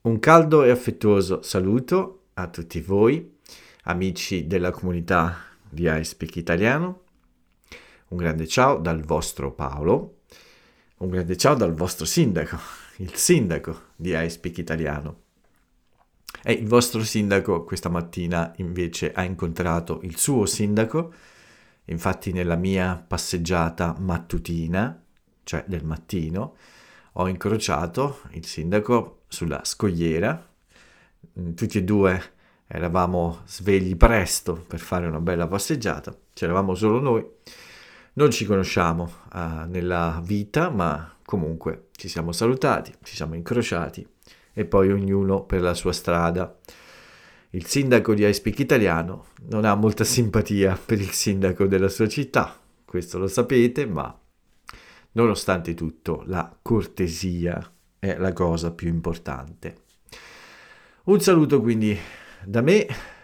Un caldo e affettuoso saluto a tutti voi, amici della comunità di iSpeak Italiano. Un grande ciao dal vostro Paolo, un grande ciao dal vostro sindaco, il sindaco di iSpeak Italiano. E il vostro sindaco questa mattina invece ha incontrato il suo sindaco, infatti nella mia passeggiata mattutina, cioè del mattino, ho incrociato il sindaco sulla scogliera. Tutti e due eravamo svegli presto per fare una bella passeggiata, c'eravamo solo noi, non ci conosciamo nella vita, ma comunque ci siamo salutati, ci siamo incrociati e poi ognuno per la sua strada. Il sindaco di iSpeak Italiano non ha molta simpatia per il sindaco della sua città, questo lo sapete, ma nonostante tutto la cortesia è la cosa più importante. Un saluto quindi da me.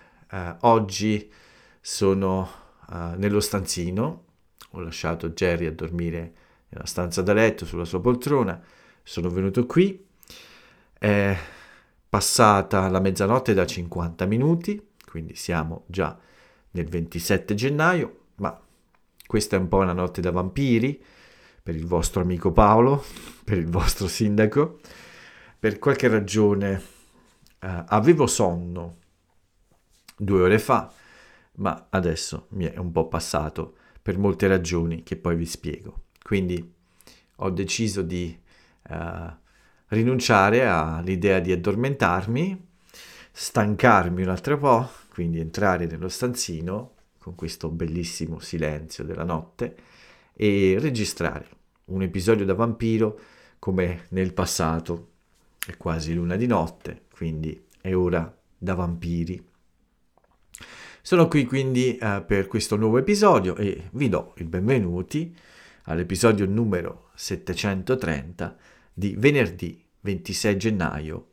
Oggi sono nello stanzino, ho lasciato Jerry a dormire nella stanza da letto sulla sua poltrona, sono venuto qui, è passata la mezzanotte da 50 minuti, quindi siamo già nel 27 gennaio, ma questa è un po' una notte da vampiri per il vostro amico Paolo, per il vostro sindaco. Per qualche ragione avevo sonno 2 ore fa, ma adesso mi è un po' passato per molte ragioni che poi vi spiego. Quindi ho deciso di rinunciare all'idea di addormentarmi, stancarmi un altro po', quindi entrare nello stanzino con questo bellissimo silenzio della notte e registrare un episodio da vampiro come nel passato. È quasi luna di notte, quindi è ora da vampiri. Sono qui quindi per questo nuovo episodio e vi do il benvenuti all'episodio numero 730 di venerdì 26 gennaio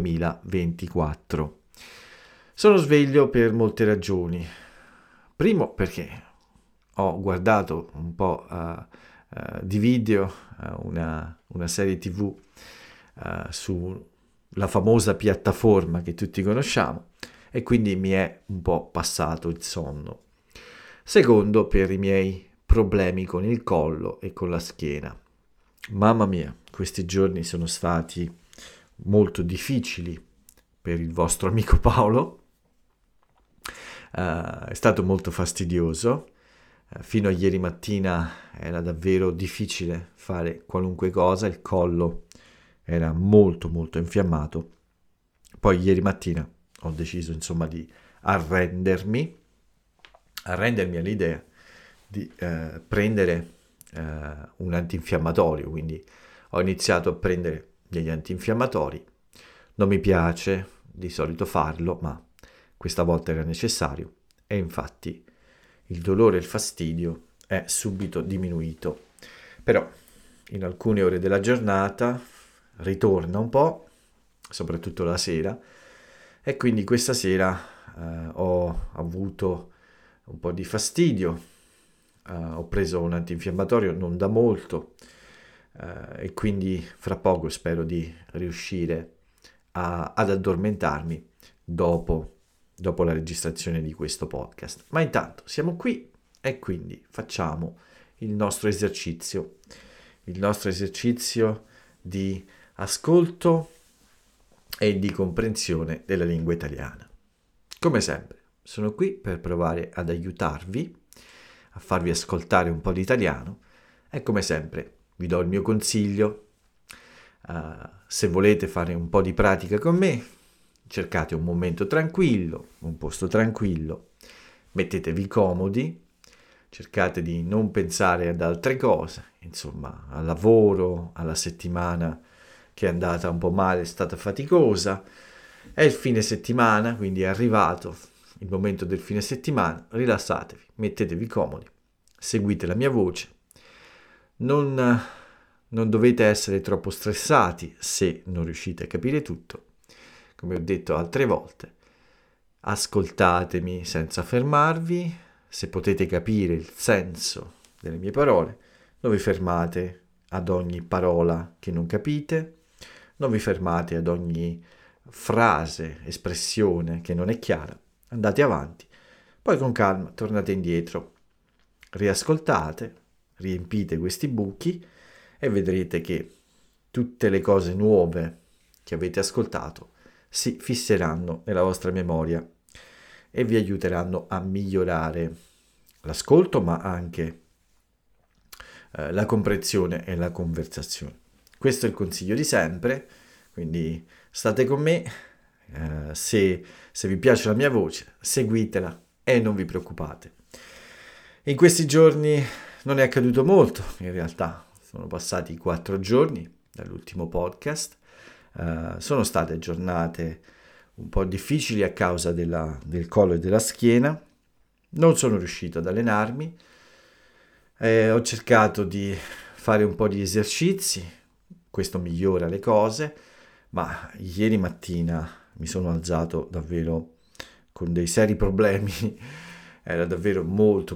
2024. Sono sveglio per molte ragioni. Primo perché ho guardato un po' di video, una serie TV sulla famosa piattaforma che tutti conosciamo e quindi mi è un po' passato il sonno. Secondo, per i miei problemi con il collo e con la schiena. Mamma mia, questi giorni sono stati molto difficili per il vostro amico Paolo. È stato molto fastidioso. Fino a ieri mattina era davvero difficile fare qualunque cosa, il collo era molto molto infiammato. Poi ieri mattina ho deciso insomma di arrendermi all'idea di prendere un antinfiammatorio, quindi ho iniziato a prendere degli antinfiammatori. Non mi piace di solito farlo, ma questa volta era necessario e infatti il dolore e il fastidio è subito diminuito. Però in alcune ore della giornata ritorna un po', soprattutto la sera, e quindi questa sera ho avuto un po' di fastidio, ho preso un antinfiammatorio non da molto e quindi fra poco spero di riuscire ad addormentarmi dopo la registrazione di questo podcast. Ma intanto siamo qui e quindi facciamo il nostro esercizio di ascolto e di comprensione della lingua italiana. Come sempre, sono qui per provare ad aiutarvi, a farvi ascoltare un po' di italiano e come sempre vi do il mio consiglio. Se volete fare un po' di pratica con me, cercate un momento tranquillo, un posto tranquillo, mettetevi comodi, cercate di non pensare ad altre cose, insomma, al lavoro, alla settimana che è andata un po' male, è stata faticosa, è il fine settimana, quindi è arrivato il momento del fine settimana, rilassatevi, mettetevi comodi, seguite la mia voce, non dovete essere troppo stressati se non riuscite a capire tutto, come ho detto altre volte, ascoltatemi senza fermarvi, se potete capire il senso delle mie parole, non vi fermate ad ogni parola che non capite, non vi fermate ad ogni frase, espressione che non è chiara, andate avanti, poi con calma tornate indietro, riascoltate, riempite questi buchi e vedrete che tutte le cose nuove che avete ascoltato si fisseranno nella vostra memoria e vi aiuteranno a migliorare l'ascolto, ma anche la comprensione e la conversazione. Questo è il consiglio di sempre, quindi state con me, se vi piace la mia voce, seguitela e non vi preoccupate. In questi giorni non è accaduto molto, in realtà sono passati 4 giorni dall'ultimo podcast, sono state giornate un po' difficili a causa del collo e della schiena, non sono riuscito ad allenarmi, ho cercato di fare un po' di esercizi, questo migliora le cose, ma ieri mattina mi sono alzato davvero con dei seri problemi, era davvero molto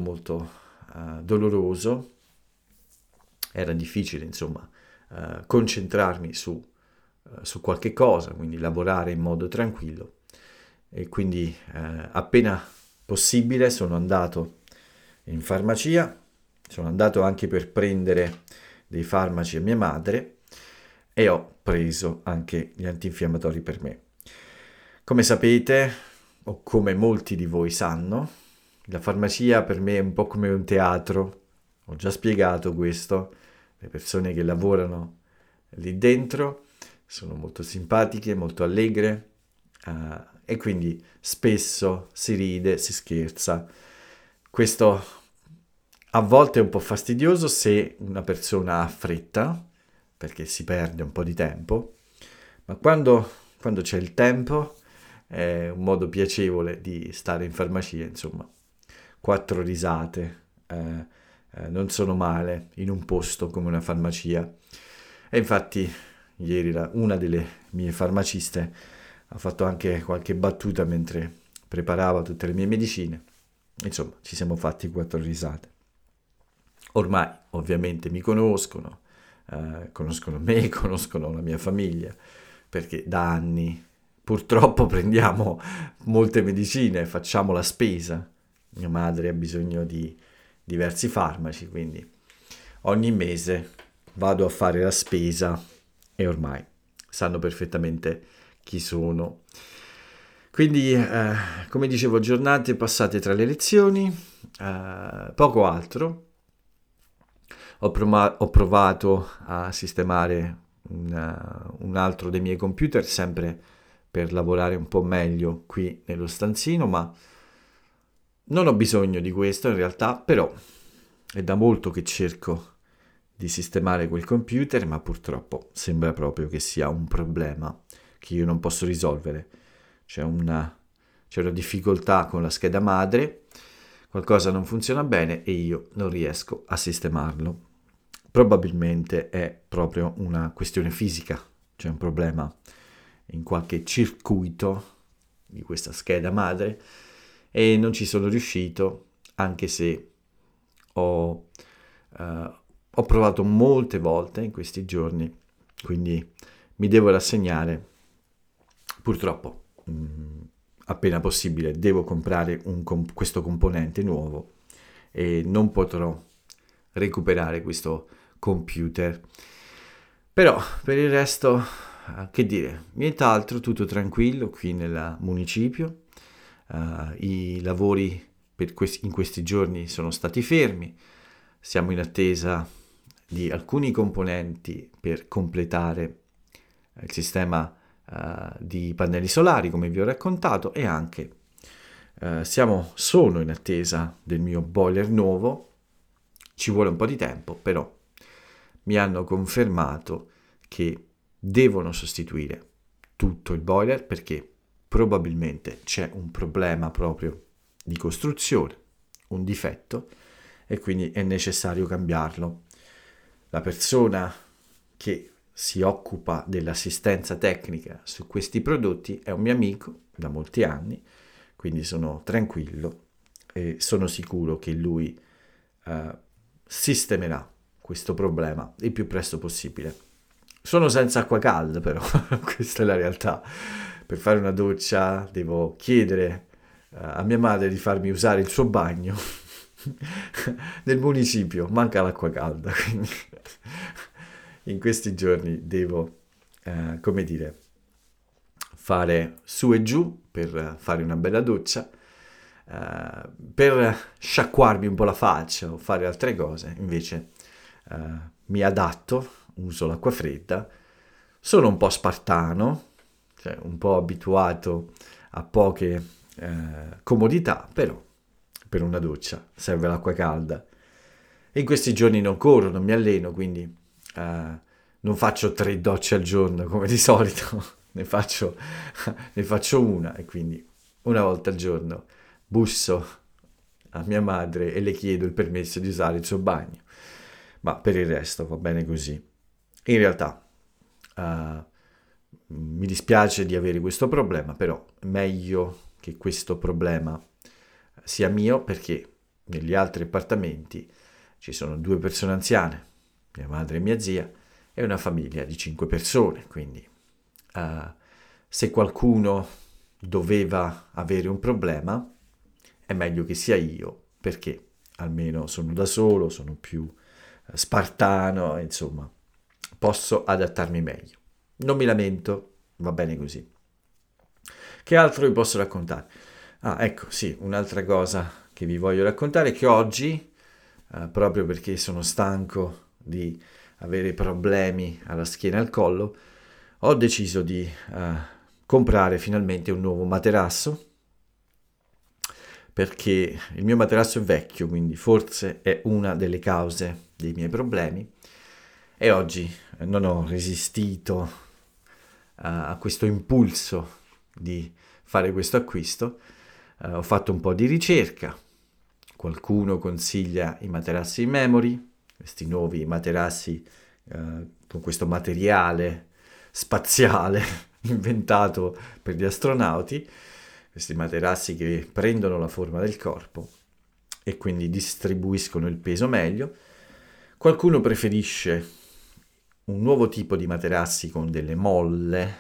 doloroso, era difficile insomma concentrarmi su qualche cosa, quindi lavorare in modo tranquillo e quindi appena possibile sono andato in farmacia, sono andato anche per prendere dei farmaci a mia madre e ho preso anche gli antinfiammatori per me. Come sapete, o come molti di voi sanno, la farmacia per me è un po' come un teatro, ho già spiegato questo, le persone che lavorano lì dentro sono molto simpatiche, molto allegre e quindi spesso si ride, si scherza. Questo a volte è un po' fastidioso se una persona ha fretta, perché si perde un po' di tempo, ma quando c'è il tempo è un modo piacevole di stare in farmacia, insomma. 4 risate non sono male in un posto come una farmacia. E infatti ieri una delle mie farmaciste ha fatto anche qualche battuta mentre preparava tutte le mie medicine. Insomma, ci siamo fatti 4 risate. Ormai ovviamente mi conoscono me, conoscono la mia famiglia, perché da anni purtroppo prendiamo molte medicine, facciamo la spesa. Mia madre ha bisogno di diversi farmaci, quindi ogni mese vado a fare la spesa e ormai sanno perfettamente chi sono. Quindi, come dicevo, giornate passate tra le lezioni, poco altro. Ho provato a sistemare un altro dei miei computer, sempre per lavorare un po' meglio qui nello stanzino, ma non ho bisogno di questo in realtà, però è da molto che cerco di sistemare quel computer, ma purtroppo sembra proprio che sia un problema che io non posso risolvere. C'è una difficoltà con la scheda madre, qualcosa non funziona bene e io non riesco a sistemarlo. Probabilmente è proprio una questione fisica, c'è un problema in qualche circuito di questa scheda madre e non ci sono riuscito, anche se ho provato molte volte in questi giorni, quindi mi devo rassegnare. Purtroppo, appena possibile, devo comprare questo componente nuovo e non potrò recuperare questo computer. Però per il resto, che dire, nient'altro, tutto tranquillo qui nel municipio. I lavori in questi giorni sono stati fermi, siamo in attesa di alcuni componenti per completare il sistema di pannelli solari, come vi ho raccontato, e anche sono in attesa del mio boiler nuovo. Ci vuole un po' di tempo, però mi hanno confermato che devono sostituire tutto il boiler perché probabilmente c'è un problema proprio di costruzione, un difetto, e quindi è necessario cambiarlo. La persona che si occupa dell'assistenza tecnica su questi prodotti è un mio amico da molti anni, quindi sono tranquillo e sono sicuro che lui sistemerà questo problema il più presto possibile. Sono senza acqua calda però, questa è la realtà. Per fare una doccia devo chiedere a mia madre di farmi usare il suo bagno nel municipio, manca l'acqua calda, quindi in questi giorni devo, come dire, fare su e giù per fare una bella doccia, per sciacquarmi un po' la faccia o fare altre cose. Invece mi adatto, uso l'acqua fredda, sono un po' spartano, cioè un po' abituato a poche comodità, però per una doccia serve l'acqua calda. E in questi giorni non corro, non mi alleno, quindi non faccio 3 docce al giorno come di solito, ne faccio, ne faccio una, e quindi una volta al giorno busso a mia madre e le chiedo il permesso di usare il suo bagno. Ma per il resto va bene così. In realtà mi dispiace di avere questo problema, però è meglio che questo problema sia mio, perché negli altri appartamenti ci sono 2 persone anziane, mia madre e mia zia, e una famiglia di 5 persone, quindi se qualcuno doveva avere un problema è meglio che sia io, perché almeno sono da solo, sono più spartano, insomma, posso adattarmi meglio. Non mi lamento, va bene così. Che altro vi posso raccontare? Ah, ecco, sì, un'altra cosa che vi voglio raccontare è che oggi, proprio perché sono stanco di avere problemi alla schiena e al collo, ho deciso di comprare finalmente un nuovo materasso, perché il mio materasso è vecchio, quindi forse è una delle cause dei miei problemi, e oggi non ho resistito a questo impulso di fare questo acquisto. Ho fatto un po' di ricerca, qualcuno consiglia i materassi in memory, questi nuovi materassi con questo materiale spaziale inventato per gli astronauti, questi materassi che prendono la forma del corpo e quindi distribuiscono il peso meglio. Qualcuno preferisce un nuovo tipo di materassi con delle molle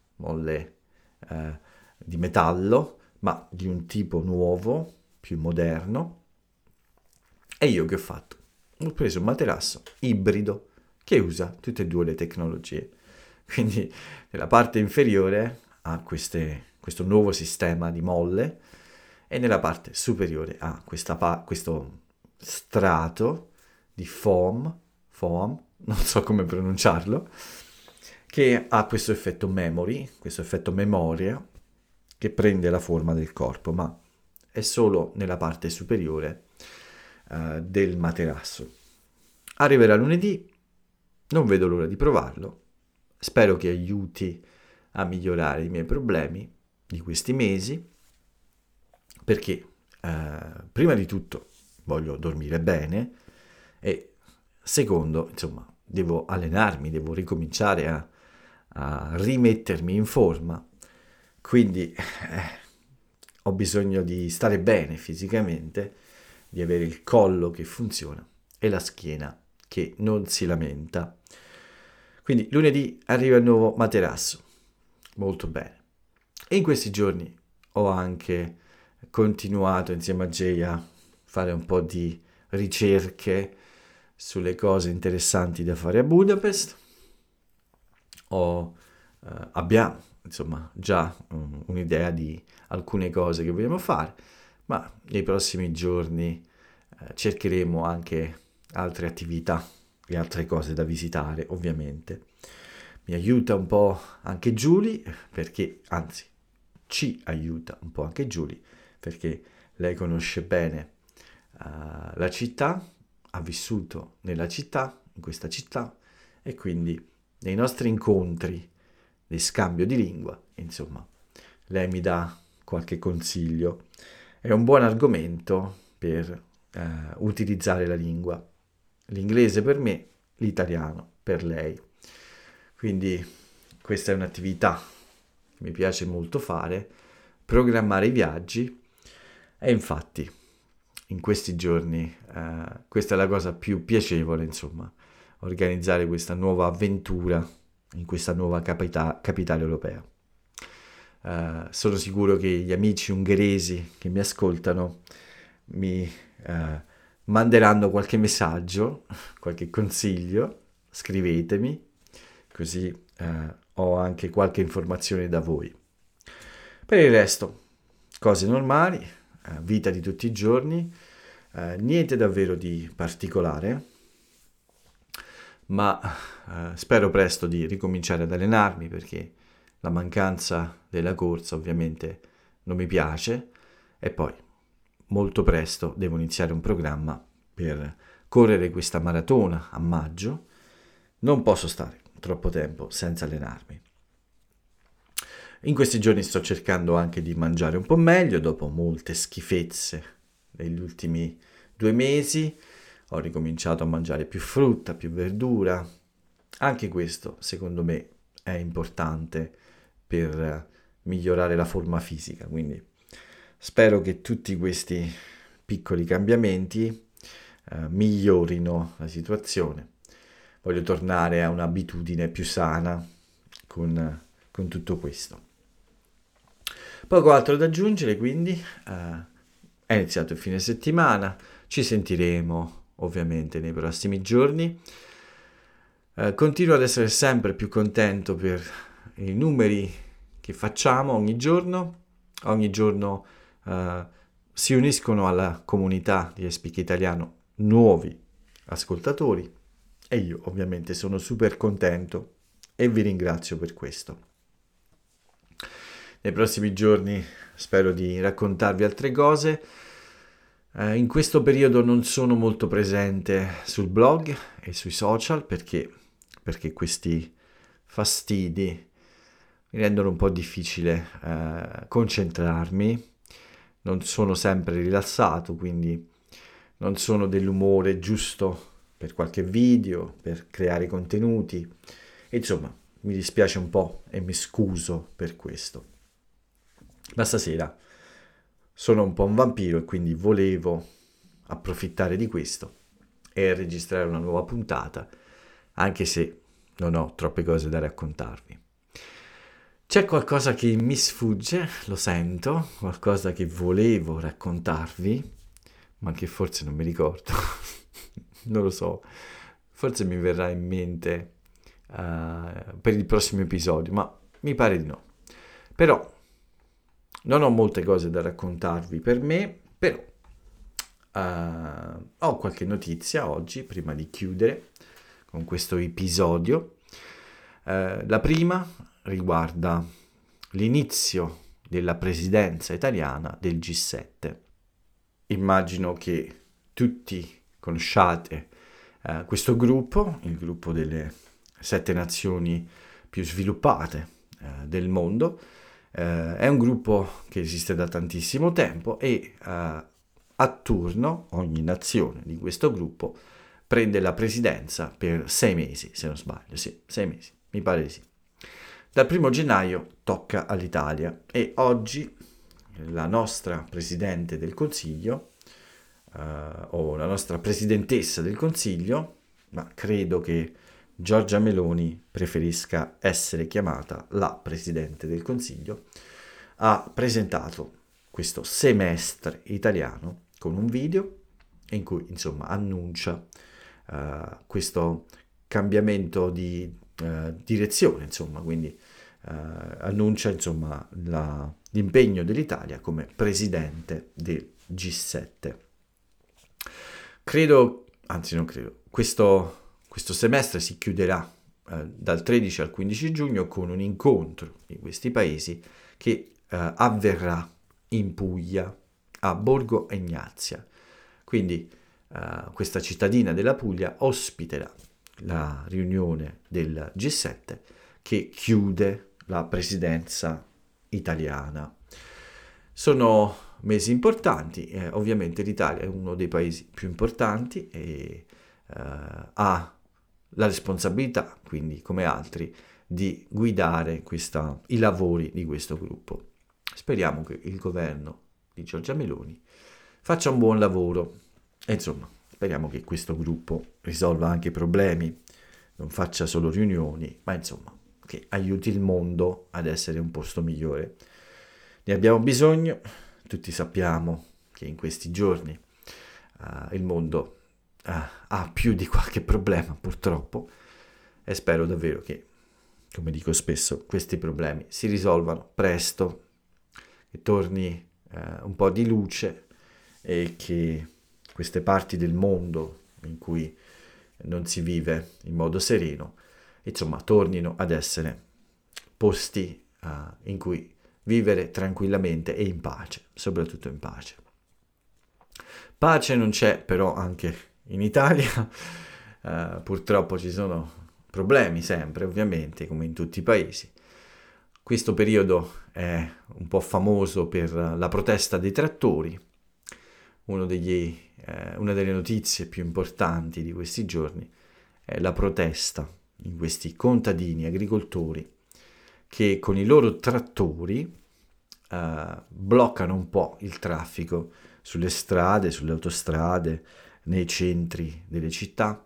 di metallo, ma di un tipo nuovo, più moderno. E io che ho fatto? Ho preso un materasso ibrido che usa tutte e 2 le tecnologie. Quindi nella parte inferiore ha questo nuovo sistema di molle e nella parte superiore ha questo strato di foam, non so come pronunciarlo, che ha questo effetto memory, questo effetto memoria, che prende la forma del corpo, ma è solo nella parte superiore del materasso. Arriverà lunedì, non vedo l'ora di provarlo, spero che aiuti a migliorare i miei problemi di questi mesi, perché prima di tutto voglio dormire bene e secondo, insomma, devo allenarmi, devo ricominciare a rimettermi in forma, quindi ho bisogno di stare bene fisicamente, di avere il collo che funziona e la schiena che non si lamenta. Quindi lunedì arriva il nuovo materasso, molto bene. E in questi giorni ho anche continuato insieme a Jay a fare un po' di ricerche sulle cose interessanti da fare a Budapest. Abbiamo insomma già un'idea di alcune cose che vogliamo fare, ma nei prossimi giorni cercheremo anche altre attività e altre cose da visitare, ovviamente. Mi aiuta un po' anche Julie, perché, anzi, ci aiuta un po' anche Julie, perché lei conosce bene la città, ha vissuto nella città, in questa città, e quindi nei nostri incontri di scambio di lingua, insomma, lei mi dà qualche consiglio. È un buon argomento per utilizzare la lingua. L'inglese per me, l'italiano per lei. Quindi questa è un'attività che mi piace molto fare, programmare i viaggi, e infatti in questi giorni questa è la cosa più piacevole, insomma, organizzare questa nuova avventura in questa nuova capitale europea. Sono sicuro che gli amici ungheresi che mi ascoltano mi manderanno qualche messaggio, qualche consiglio, scrivetemi, così ho anche qualche informazione da voi. Per il resto, cose normali, vita di tutti i giorni, niente davvero di particolare, ma spero presto di ricominciare ad allenarmi perché la mancanza della corsa ovviamente non mi piace e poi molto presto devo iniziare un programma per correre questa maratona a maggio. Non posso stare troppo tempo senza allenarmi. In questi giorni sto cercando anche di mangiare un po' meglio dopo molte schifezze negli ultimi 2 mesi. Ho ricominciato a mangiare più frutta, più verdura. Anche questo, secondo me, è importante per migliorare la forma fisica, quindi spero che tutti questi piccoli cambiamenti migliorino la situazione. Voglio tornare a un'abitudine più sana con tutto questo. Poco altro da aggiungere, quindi è iniziato il fine settimana, ci sentiremo ovviamente nei prossimi giorni. Continuo ad essere sempre più contento per i numeri che facciamo ogni giorno si uniscono alla comunità di Speak Italiano nuovi ascoltatori e io ovviamente sono super contento e vi ringrazio per questo. Nei prossimi giorni spero di raccontarvi altre cose. In questo periodo non sono molto presente sul blog e sui social perché questi fastidi mi rendono un po' difficile concentrarmi, non sono sempre rilassato, quindi non sono dell'umore giusto per qualche video, per creare contenuti, insomma mi dispiace un po' e mi scuso per questo. Ma stasera sono un po' un vampiro e quindi volevo approfittare di questo e registrare una nuova puntata, anche se non ho troppe cose da raccontarvi. C'è qualcosa che mi sfugge, lo sento, qualcosa che volevo raccontarvi, ma che forse non mi ricordo, non lo so, forse mi verrà in mente per il prossimo episodio, ma mi pare di no. Però non ho molte cose da raccontarvi per me, però ho qualche notizia oggi, prima di chiudere con questo episodio. La prima riguarda l'inizio della presidenza italiana del G7. Immagino che tutti conosciate questo gruppo, il gruppo delle 7 nazioni più sviluppate del mondo. È un gruppo che esiste da tantissimo tempo e a turno ogni nazione di questo gruppo prende la presidenza per 6 mesi, se non sbaglio. Sì, 6 mesi, mi pare di sì. Dal 1 gennaio tocca all'Italia e oggi la nostra Presidente del Consiglio, o la nostra Presidentessa del Consiglio, ma credo che Giorgia Meloni preferisca essere chiamata la Presidente del Consiglio, ha presentato questo semestre italiano con un video in cui insomma annuncia questo cambiamento di direzione, insomma, quindi annuncia insomma l'impegno dell'Italia come presidente del G7. Questo semestre si chiuderà dal 13 al 15 giugno con un incontro di questi paesi che avverrà in Puglia, a Borgo Egnazia. Quindi questa cittadina della Puglia ospiterà la riunione del G7 che chiude la presidenza italiana. Sono mesi importanti, ovviamente l'Italia è uno dei paesi più importanti e ha la responsabilità, quindi come altri, di guidare i lavori di questo gruppo. Speriamo che il governo di Giorgia Meloni faccia un buon lavoro e insomma speriamo che questo gruppo risolva anche problemi, non faccia solo riunioni, ma insomma che aiuti il mondo ad essere un posto migliore. Ne abbiamo bisogno, tutti sappiamo che in questi giorni il mondo ha più di qualche problema purtroppo, e spero davvero che, come dico spesso, questi problemi si risolvano presto, che torni un po' di luce e che queste parti del mondo in cui non si vive in modo sereno, insomma, tornino ad essere posti in cui vivere tranquillamente e in pace, soprattutto in pace. Pace non c'è però anche in Italia, purtroppo ci sono problemi sempre, ovviamente, come in tutti i paesi. Questo periodo è un po' famoso per la protesta dei trattori. Una delle notizie più importanti di questi giorni è la protesta di questi contadini agricoltori che con i loro trattori bloccano un po' il traffico sulle strade, sulle autostrade, nei centri delle città.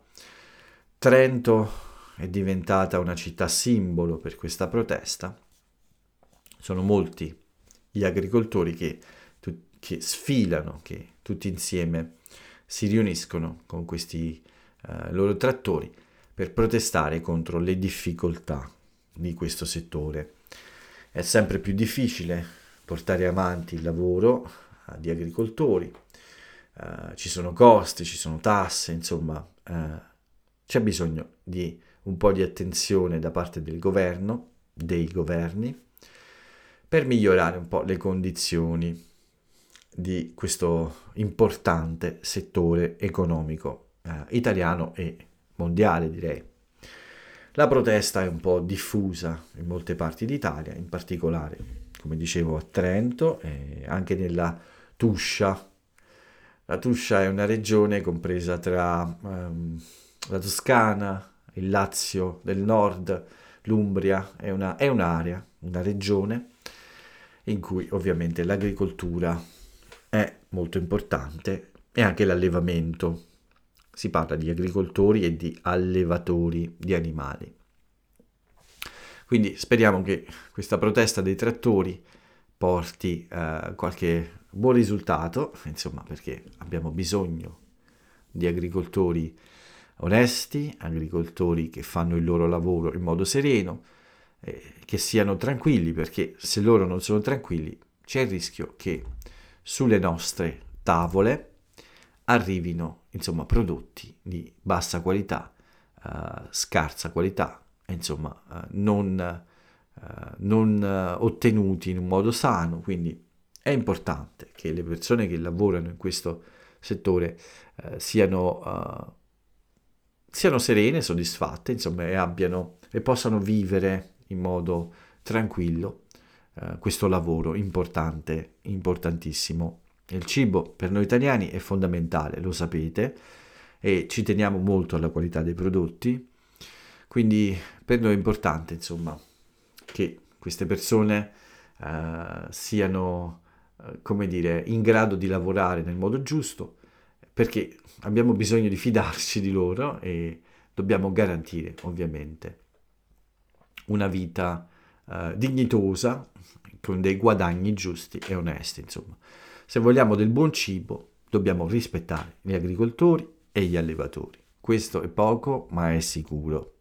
Trento è diventata una città simbolo per questa protesta. Sono molti gli agricoltori che sfilano, che tutti insieme si riuniscono con questi loro trattori per protestare contro le difficoltà di questo settore. È sempre più difficile portare avanti il lavoro di agricoltori, ci sono costi, ci sono tasse, insomma c'è bisogno di un po' di attenzione da parte del governo, dei governi, per migliorare un po' le condizioni di questo importante settore economico italiano e mondiale, direi. La protesta è un po' diffusa in molte parti d'Italia, in particolare, come dicevo, a Trento e anche nella Tuscia. La Tuscia è una regione compresa tra la Toscana, il Lazio del Nord, l'Umbria, è un'area, una regione in cui ovviamente l'agricoltura è molto importante e anche l'allevamento. Si parla di agricoltori e di allevatori di animali. Quindi speriamo che questa protesta dei trattori porti qualche buon risultato, insomma, perché abbiamo bisogno di agricoltori onesti, agricoltori che fanno il loro lavoro in modo sereno, che siano tranquilli, perché se loro non sono tranquilli c'è il rischio che sulle nostre tavole arrivino, insomma, prodotti di bassa qualità, scarsa qualità, insomma, non ottenuti in un modo sano. Quindi è importante che le persone che lavorano in questo settore siano serene, soddisfatte, insomma, e possano vivere in modo tranquillo questo lavoro importante, importantissimo. Il cibo per noi italiani è fondamentale, lo sapete, e ci teniamo molto alla qualità dei prodotti, quindi per noi è importante, insomma, che queste persone siano, come dire, in grado di lavorare nel modo giusto, perché abbiamo bisogno di fidarci di loro e dobbiamo garantire, ovviamente, una vita dignitosa, con dei guadagni giusti e onesti, insomma. Se vogliamo del buon cibo, dobbiamo rispettare gli agricoltori e gli allevatori. Questo è poco, ma è sicuro.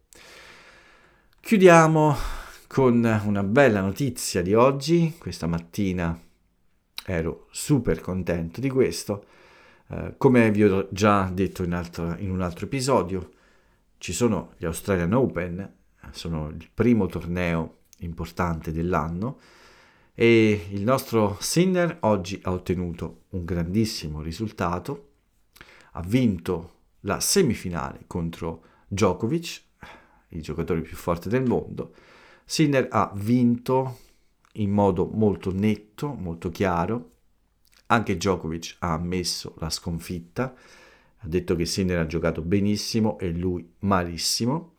Chiudiamo con una bella notizia di oggi. Questa mattina ero super contento di questo. Come vi ho già detto in un altro episodio, ci sono gli Australian Open, sono il primo torneo importante dell'anno, e il nostro Sinner oggi ha ottenuto un grandissimo risultato, ha vinto la semifinale contro Djokovic, il giocatore più forte del mondo. Sinner ha vinto in modo molto netto, molto chiaro. Anche Djokovic ha ammesso la sconfitta, ha detto che Sinner ha giocato benissimo e lui malissimo.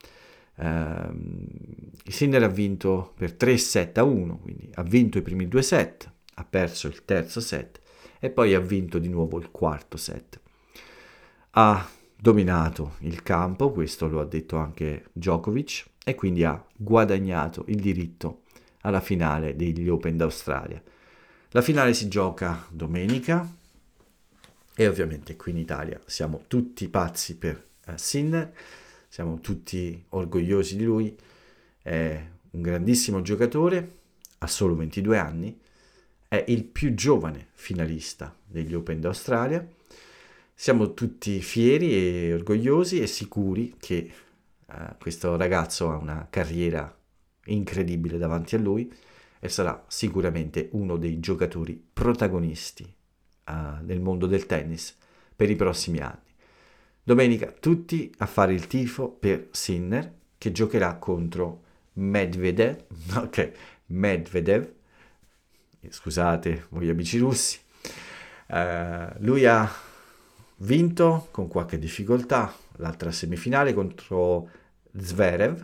Sinner ha vinto per 3-7-1, quindi ha vinto i primi 2 set, ha perso il terzo set e poi ha vinto di nuovo il quarto set. Ha dominato il campo, questo lo ha detto anche Djokovic, e quindi ha guadagnato il diritto alla finale degli Open d'Australia. La finale si gioca domenica e ovviamente qui in Italia siamo tutti pazzi per Sinner, siamo tutti orgogliosi di lui, è un grandissimo giocatore, ha solo 22 anni, è il più giovane finalista degli Open d'Australia. Siamo tutti fieri e orgogliosi e sicuri che questo ragazzo ha una carriera incredibile davanti a lui e sarà sicuramente uno dei giocatori protagonisti nel mondo del tennis per i prossimi anni. Domenica tutti a fare il tifo per Sinner, che giocherà contro Medvedev, scusate voi amici russi. Lui ha vinto con qualche difficoltà l'altra semifinale contro Zverev.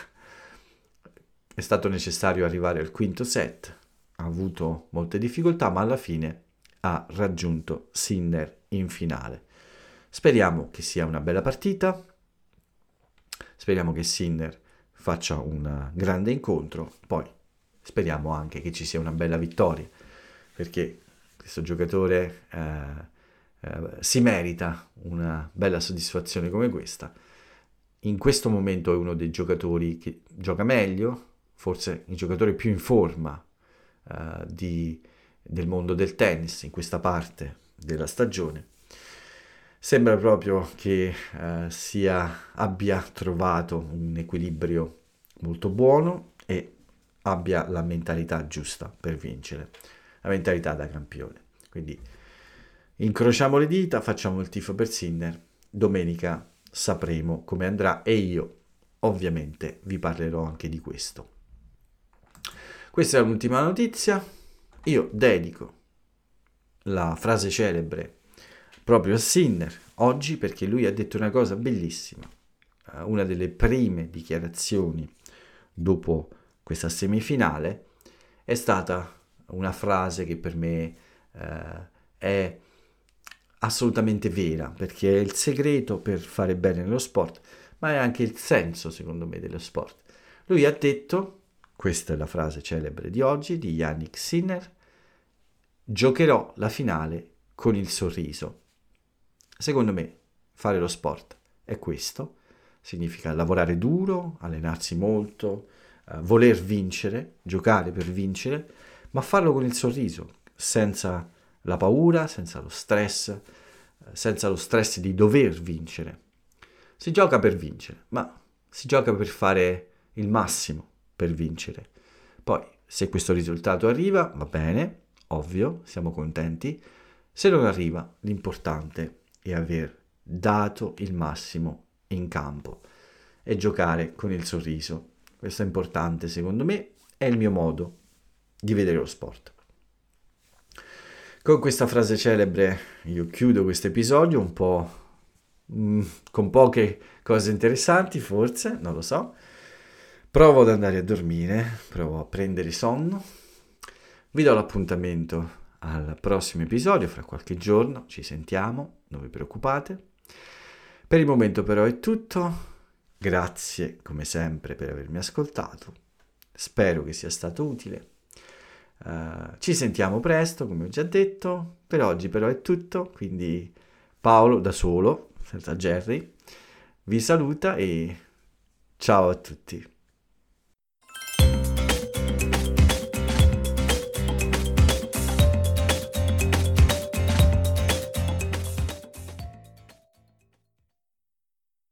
È stato necessario arrivare al quinto set, ha avuto molte difficoltà, ma alla fine ha raggiunto Sinner in finale. Speriamo che sia una bella partita, speriamo che Sinner faccia un grande incontro, poi speriamo anche che ci sia una bella vittoria, perché questo giocatore si merita una bella soddisfazione come questa. In questo momento è uno dei giocatori che gioca meglio, forse il giocatore più in forma del mondo del tennis in questa parte della stagione. Sembra proprio che abbia trovato un equilibrio molto buono e abbia la mentalità giusta per vincere, la mentalità da campione. Quindi incrociamo le dita, facciamo il tifo per Sinner, domenica sapremo come andrà e io ovviamente vi parlerò anche di questo. Questa è l'ultima notizia, io dedico la frase celebre proprio a Sinner oggi perché lui ha detto una cosa bellissima, una delle prime dichiarazioni dopo questa semifinale è stata una frase che per me è assolutamente vera, perché è il segreto per fare bene nello sport, ma è anche il senso, secondo me, dello sport. Lui ha detto, questa è la frase celebre di oggi, di Jannik Sinner: giocherò la finale con il sorriso. Secondo me, fare lo sport è questo, significa lavorare duro, allenarsi molto, voler vincere, giocare per vincere, ma farlo con il sorriso, senza la paura, senza lo stress di dover vincere. Si gioca per vincere, ma si gioca per fare il massimo per vincere. Poi, se questo risultato arriva, va bene, ovvio, siamo contenti. Se non arriva, l'importante è aver dato il massimo in campo e giocare con il sorriso. Questo è importante, secondo me, è il mio modo di vedere lo sport. Con questa frase celebre io chiudo questo episodio un po' con poche cose interessanti, forse, non lo so. Provo ad andare a dormire, provo a prendere sonno. Vi do l'appuntamento al prossimo episodio, fra qualche giorno, ci sentiamo, non vi preoccupate. Per il momento però è tutto. Grazie come sempre per avermi ascoltato. Spero che sia stato utile. Ci sentiamo presto, come ho già detto. Per oggi però è tutto, quindi Paolo da solo, senza Jerry, vi saluta e ciao a tutti.